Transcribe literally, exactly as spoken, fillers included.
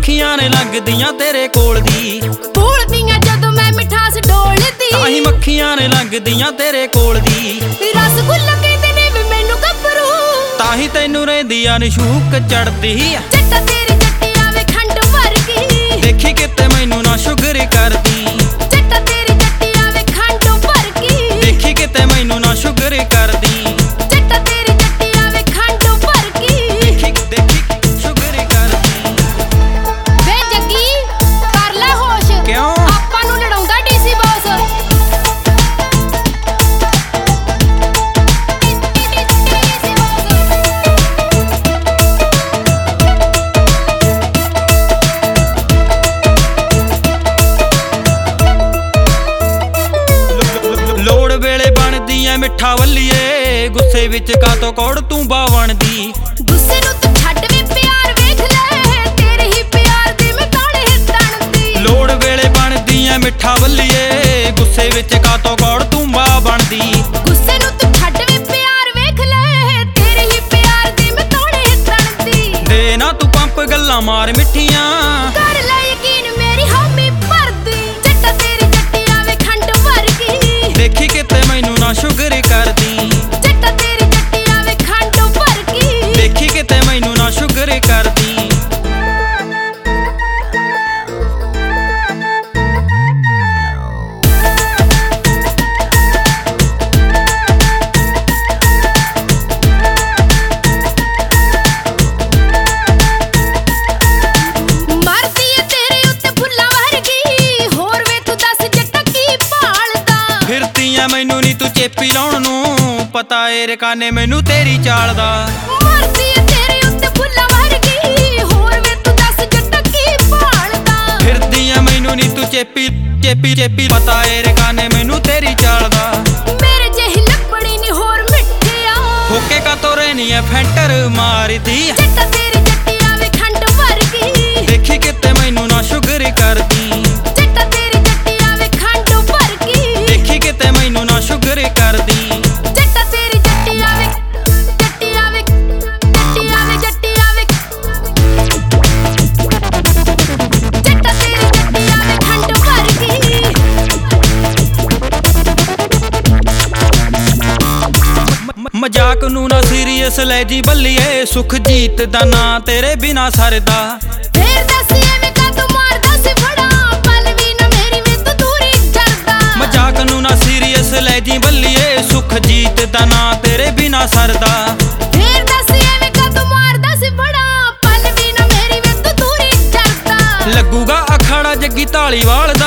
ਮੱਖੀਆਂ ਨੇ ਲੰਘਦੀਆਂ ਤੇਰੇ ਕੋਲ ਦੀ, ਭੁੱਲਦੀਆਂ ਜਦੋਂ ਮੈਂ ਮਿਠਾਸ ਡੋਲਦੀ। ਤਾਹੀਂ ਮੱਖੀਆਂ ਨੇ ਲੰਘਦੀਆਂ ਤੇਰੇ ਕੋਲ ਦੀ, ਰਸਗੁੱਲਾ ਕਹਿੰਦੇ ਨੇ ਵੀ ਮੈਨੂੰ ਗੱਭਰੂ, ਤਾਹੀਂ ਤੈਨੂੰ ਰਹਿੰਦੀਆਂ ਨੀ ਸ਼ੂਕ ਚੜਦੀ। ਜੱਟਾ ਤੇਰੀ ਜੱਟੀ ਆਵੇ ਖੰਡ ਵਰਗੀ, ਦੇਖੀ ਕਿਤੇ ਮੈਨੂੰ ਨਾ ਸ਼ੁਗਰ ਕਰਦੀ। ਜੱਟਾ ਤੇਰੀ ਜੱਟੀ ਆਵੇ ਖੰਡ ਵਰਗੀ, ਦੇਖੀ ਕਿਤੇ ਮੈਨੂੰ ਨਾ ਸ਼ੁਗਰ ਕਰਦੀ। ਜੱਟਾ ਤੇਰੀ ਜੱਟੀ ਆਵੇ ਖੰਡ ਵਰਗੀ, ਦੇਖੀ ਦੇਖੀ ਸ਼ੁਗਰ ਕਰਦੀ। ਵੇ ਜੱਗੀ ਕਰ ਲੈ ਹੋਸ਼, ਕਿਉਂ ਆਪਾਂ ਨੂੰ ਲੜਾਉਂਦਾ ਡੀਸੀ ਬੌਸ। ਲੋੜ ਵੇਲੇ ਬਣਦੀ ਐ ਮਿੱਠਾ ਵੱਲੀਏ, ਗੁੱਸੇ ਵਿੱਚ ਕਾਤੋਂ ਕੌੜ ਤੂੰ ਬਾਵਣਦੀ। ਗੁੱਸੇ ਨੂੰ ਤੂੰ ਛੱਡ ਵੇ ਪਿਆਰ ਵੇਖ ਲੈ, ਤੇਰੇ ਹੀ ਪਿਆਰ ਦੇ ਮੈਂ ਤਾੜੇ ਤਣਦੀ। ਲੋੜ ਵੇਲੇ ਬਣਦੀ ਐ ਮਿੱਠਾ ਵੱਲੀਏ, ਗੁੱਸੇ ਵਿੱਚ ਕਾਤੋਂ ਕੌੜ ਤੂੰ ਬਾਵਣਦੀ। ਗੁੱਸੇ ਨੂੰ ਤੂੰ ਛੱਡ ਵੇ ਪਿਆਰ ਵੇਖ ਲੈ, ਤੇਰੇ ਹੀ ਪਿਆਰ ਦੇ ਮੈਂ ਤਾੜੇ ਤਣਦੀ। ਦੇ ਨਾ ਤੂੰ ਪੰਪ ਗੱਲਾਂ ਮਾਰ ਮਿੱਠੀਆਂ, ਕਰ ਲੈ ਯਕੀਨ ਮੇਰੀ ਹਾਮੀ ਭਰਦੀ। ਜੱਟਾ ਤੇਰੀ ਜੱਟੀ ਆਵੇ ਖੰਡ ਵਰਗੀ, ਦੇਖੀ ਕਿਤੇ ਮੈਨੂੰ ਨਾ ਸ਼ੁਗਰ ਕਰਦੀ। ਜੱਟਾ ਤੇਰੀ ਜੱਟੀ ਆਵੇ ਖੰਡ ਵਰਗੀ, ਦੇਖੀ ਕਿਤੇ ਮੈਨੂੰ ਨਾ ਸ਼ੁਗਰ ਕਰਦੀ। ਮਰਦੀ ਏ ਤੇਰੇ ਉੱਤੇ ਫੁੱਲਾਂ ਵਰਗੀ, ਹੋਰ ਵੇ ਤੂੰ ਦੱਸ ਜੱਟਾ ਕੀ ਭਾਲਦਾ। ਫਿਰਦੀ ਐ ਮੈਨੂੰ ਨੀ ਤੂੰ ਚੇਪੀ ਲਾਉਣ ਨੂੰ, ਪਤਾ ਏ ਰਕਾਨੇ ਮੈਨੂੰ ਤੇਰੀ ਚਾਲ ਦਾ। ਮਰਦੀ ਏ ਤੇਰੇ ਉੱਤੇ ਫੁੱਲਾਂ ਵਰਗੀ, ਹੋਰ ਵੇ ਤੂੰ ਦੱਸ ਜੱਟਾ ਕੀ ਭਾਲਦਾ। ਫਿਰਦੀ ਐ ਮੈਨੂੰ ਨੀ ਤੂੰ ਚੇਪੀ ਚੇਪੀ ਚੇਪੀ, ਪਤਾ ਏ ਰਕਾਨੇ ਮੈਨੂੰ ਤੇਰੀ ਚਾਲ ਦਾ। ਮੇਰੇ ਜਿਹੀ ਲੱਭਣੀ ਨੀ ਹੋਰ ਮਿੱਠਿਆ, ਹੋਕੇ ਕਾ ਤੋਰੇ ਨੀ ਐ ਫੈਂਟਰ ਮਾਰਦੀ। ਜੱਟਾ ਤੇਰੀ ਜੱਟੀ ਆਵੇ ਖੰਡ ਵਰਗੀ, ਦੇਖੀ ਕਿਤੇ ਮੈਨੂੰ ਨਾ ਸ਼ੁਗਰ ਕਰਦੀ। ਜੱਟਾ ਤੇਰੀ ਜੱਟੀ ਆਵੇ ਖੰਡ ਵਰਗੀ, ਦੇਖੀ ਕਿਤੇ ਮੈਨੂੰ ਨਾ ਸ਼ੁਗਰ ਕਰਦੀ। ਜੱਟਾ ਤੇਰੀ ਜੱਟੀ ਆਵੇ ਜੱਟੀ ਆਵੇ ਜੱਟੀ ਆਵੇ ਜੱਟੀ ਆਵੇ ਜੱਟਾ ਤੇਰੀ ਜੱਟੀ ਆਵੇ ਖੰਡ ਵਰਗੀ। ਮ- ਮਜ਼ਾਕ ਨੂੰ ਨਾ ਸੀਰੀਅਸ ਲੈ ਜੀ ਬੱਲੀਏ, ਸੁਖਜੀਤ ਦਾ ਨਾਂ ਤੇਰੇ ਬਿਨਾ ਸਰਦਾ। ਫੇਰ ਦੱਸ ਐਵੇਂ ਕਾਹਤੋਂ ਮਾਰਦਾ ਸੀ ਫੜਾ, ਪਲ ਵੀ ਨਾ ਮੇਰੀ ਵੇ ਤੂੰ ਦੂਰੀ ਕਰਦਾ। ਮਜ਼ਾਕ ਨੂੰ ਨਾ ਸੀਰੀਅਸ ਲੈ ਜੀ ਬੱਲੀਏ, ਸੁਖਜੀਤ ਦਾ ਨਾਂ ਤੇਰੇ ਬਿਨਾ ਸਰਦਾ। ਫੇਰ ਦੱਸ ਐਵੇਂ ਕਾਹਤੋਂ ਮਾਰਦਾ ਸੀ ਫੜਾ, ਪਲ ਵੀ ਨਾ ਮੇਰੀ ਵੇ ਤੂੰ ਦੂਰੀ ਕਰਦਾ। ਲੱਗੂਗਾ ਅਖਾੜਾ ਜੱਗੀ ਢਾਲੀਵਾਲ